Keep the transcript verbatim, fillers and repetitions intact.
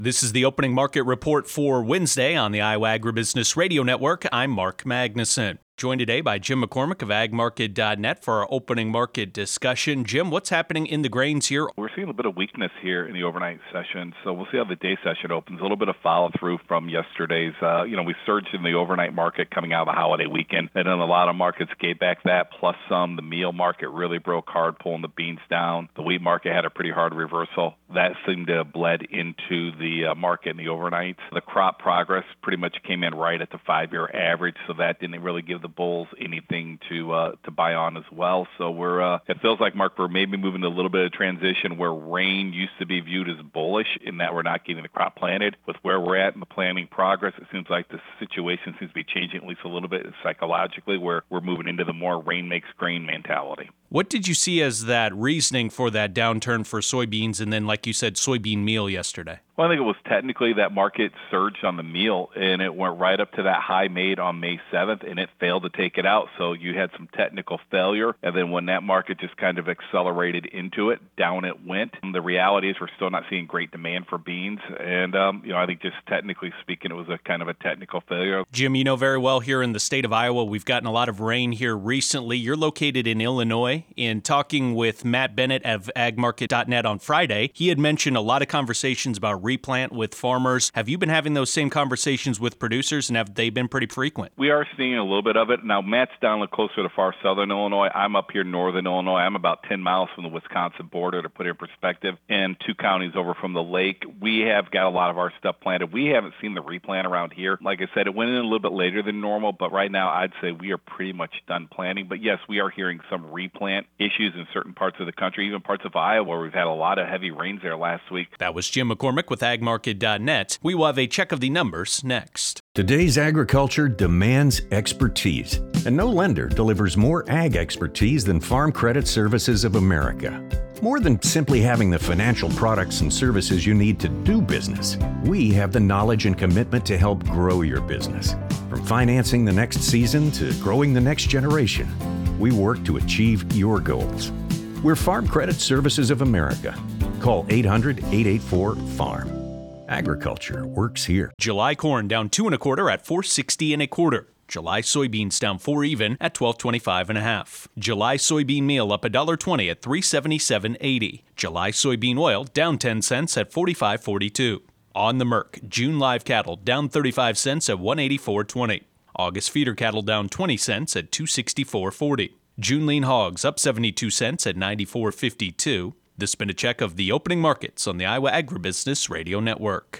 This is the opening market report for Wednesday on the Iowa Agribusiness Radio Network. I'm Mark Magnuson. Joined today by Jim McCormick of ag market dot net for our opening market discussion. Jim, what's happening in the grains here? We're seeing a bit of weakness here in the overnight session, so we'll see how the day session opens. A little bit of follow-through from yesterday's. Uh, you know, we surged in the overnight market coming out of the holiday weekend, and then a lot of markets gave back that, plus some. The meal market really broke hard, pulling the beans down. The wheat market had a pretty hard reversal. That seemed to have bled into the uh, market in the overnights. The crop progress pretty much came in right at the five-year average, so that didn't really give the bulls anything to uh, to buy on as well. So we're uh, it feels like, Mark, we're maybe moving to a little bit of transition where rain used to be viewed as bullish in that we're not getting the crop planted. With where we're at in the planting progress, it seems like the situation seems to be changing at least a little bit psychologically, where we're moving into the more rain makes grain mentality. What did you see as that reasoning for that downturn for soybeans and then, like you said, soybean meal yesterday? Well, I think it was technically that market surged on the meal, and it went right up to that high made on May seventh, and it failed to take it out. So you had some technical failure, and then when that market just kind of accelerated into it, down it went. And the reality is we're still not seeing great demand for beans, and um, you know, I think just technically speaking, it was a kind of a technical failure. Jim, you know very well here in the state of Iowa, we've gotten a lot of rain here recently. You're located in Illinois. In talking with Matt Bennett of ag market dot net on Friday, he had mentioned a lot of conversations about replant with farmers. Have you been having those same conversations with producers, and have they been pretty frequent? We are seeing a little bit of it. Now, Matt's down a little closer to far southern Illinois. I'm up here northern Illinois. I'm about ten miles from the Wisconsin border, to put it in perspective, and two counties over from the lake. We have got a lot of our stuff planted. We haven't seen the replant around here. Like I said, it went in a little bit later than normal, but right now I'd say we are pretty much done planting. But yes, we are hearing some replant issues in certain parts of the country, even parts of Iowa where we've had a lot of heavy rains there last week. That was Jim McCormick with ag market dot net. We will have a check of the numbers next. Today's agriculture demands expertise, and no lender delivers more ag expertise than Farm Credit Services of America. More than simply having the financial products and services you need to do business, we have the knowledge and commitment to help grow your business. From financing the next season to growing the next generation, we work to achieve your goals. We're Farm Credit Services of America. Call eight hundred, eight eight four, farm. Agriculture works here. July corn down two and a quarter at four sixty and a quarter. July soybeans down four even at twelve twenty-five and a half. July soybean meal up one dollar twenty at three seventy-seven eighty. July soybean oil down ten cents at forty-five forty-two. On the Merc, June live cattle down thirty-five cents at one eighty-four twenty. August feeder cattle down twenty cents at two sixty-four forty. June lean hogs up seventy-two cents at ninety-four fifty-two. This has been a check of the opening markets on the Iowa Agribusiness Radio Network.